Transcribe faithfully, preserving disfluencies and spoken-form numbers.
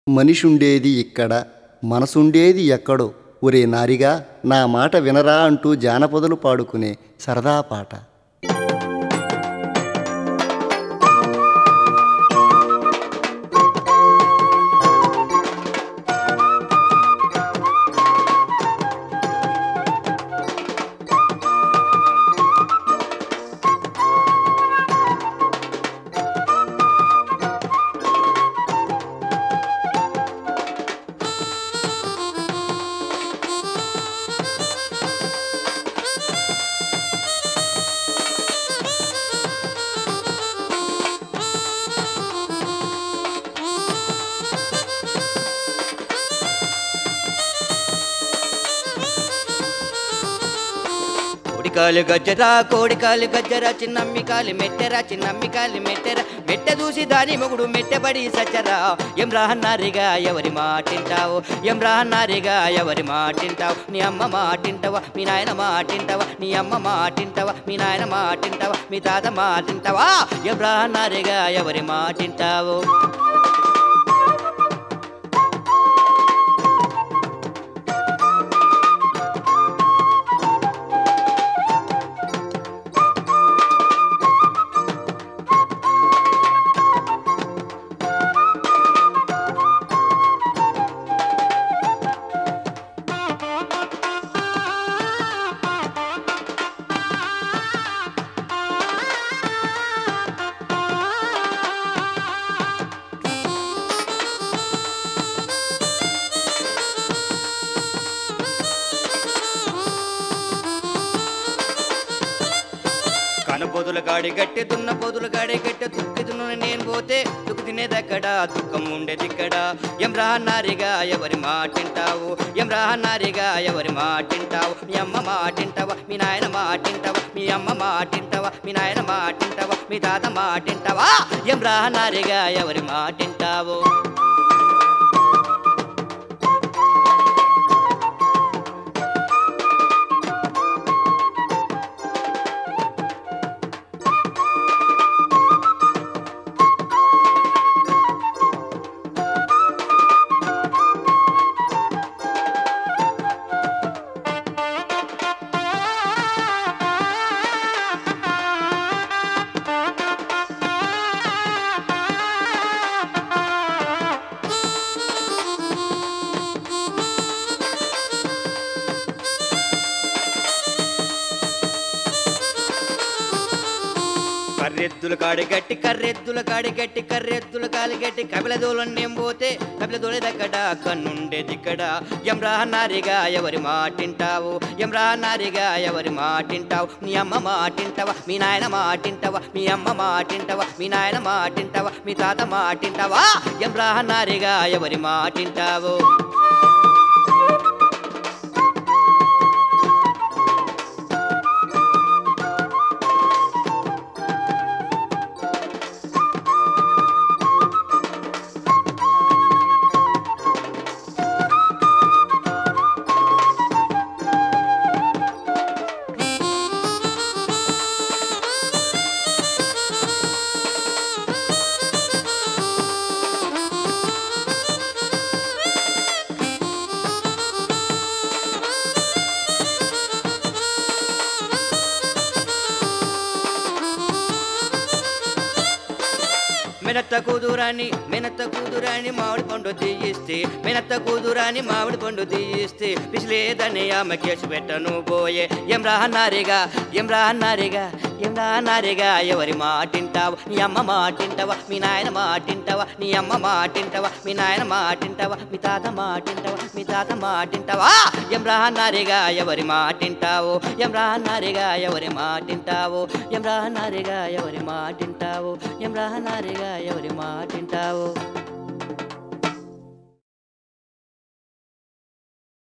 మనిషుండేది ఇక్కడ మనసుండేది ఎక్కడో ఒరే నారిగా నా మాట వినరా అంటూ జానపదులు పాడుకునే సరదా పాట. కోడికాలు గజ్జరా కోడికాలు గజ్జరా చిన్నమ్మి కాలి మెట్టెరా చిన్నమ్మి కాలి మెట్టెరా మెట్టె చూసి దాని మొగుడు మెట్టెబడి సచ్చరా ఎం రాహన్నారిగా ఎవరి మాటింటావు ఎం రాహన్నారిగా ఎవరి మాటింటావు నీ అమ్మ మాటింటావా మీ నాయన మాటింటావా నీ అమ్మ మాటింటావా మీ నాయన మాటింటావా మీ తాత మాటింటావా ఎం రాహన్నారిగా ఎవరి మాటింటావు. కను పొదుల గాడి గట్టె దున్న పొదుల గాడి గట్టె దుక్కి దున్న నేను పోతే దుక్కు తినేదక్కడ దుఃఖం ఉండేదిక్కడ ఎం రాహన్నారిగా ఎవరి మాటింటావు ఎం రాహన్నారిగా ఎవరి మాటింటావు మీ అమ్మ మాటింటావా మీ నాయన మాటింటావా మీ అమ్మ మాటింటావా మీ నాయన మాటింటావా మీ తాత మాటింటావా ఎం రాహన్నారిగా ఎవరి మాటింటావు. కర్రెద్దుల కాడి గట్టి కర్రెద్దుల కాడి గట్టి కర్రెద్దుల కాలి గట్టి కపిలదోలన్నేం పోతే కపిలదోలేదక్కడ కన్నుండేదిక్కడ ఎం రాహన్నారిగా ఎవరి మాటింటావు ఎం రాహన్నారిగా ఎవరి మాటింటావు నీ అమ్మ మాటింటావా మీ నాయన మాటింటావా మీ అమ్మ మాటింటావా మీ నాయన మాటింటావా మీ తాత మాటింటావా ఎం రాహన్నారిగా ఎవరి మాటింటావు. మెనత్త కూతురాని మెనత్త కూతురాని మామిడి పండు తీయిస్తే మెనత్త కూతురాని మామిడి పండు తీయిస్తే పిసిలేదని ఆమె కేసు పెట్టను పోయే ఎం రాహన్నారిగా ఎం రాహన్నారిగా ఎం రాహన్నారిగా ఎవరి మాటింటావా నీ అమ్మ మాటింటావా మీ నాయన మాటింటావా నీ అమ్మ మాటింటావా మీ నాయన మాటింటావా మీ తాత మాటింటావా మీ తాత మాటింటావా ఎం రాహన్నారిగా ఎవరి మాటింటావు ఎం రాహన్నారిగా ఎవరి మాటింటావు ఎం రాహన్నారిగా ఎవరి మాటింటావు ఎం రాహన్నారిగా ఎవరి మాటింటావు.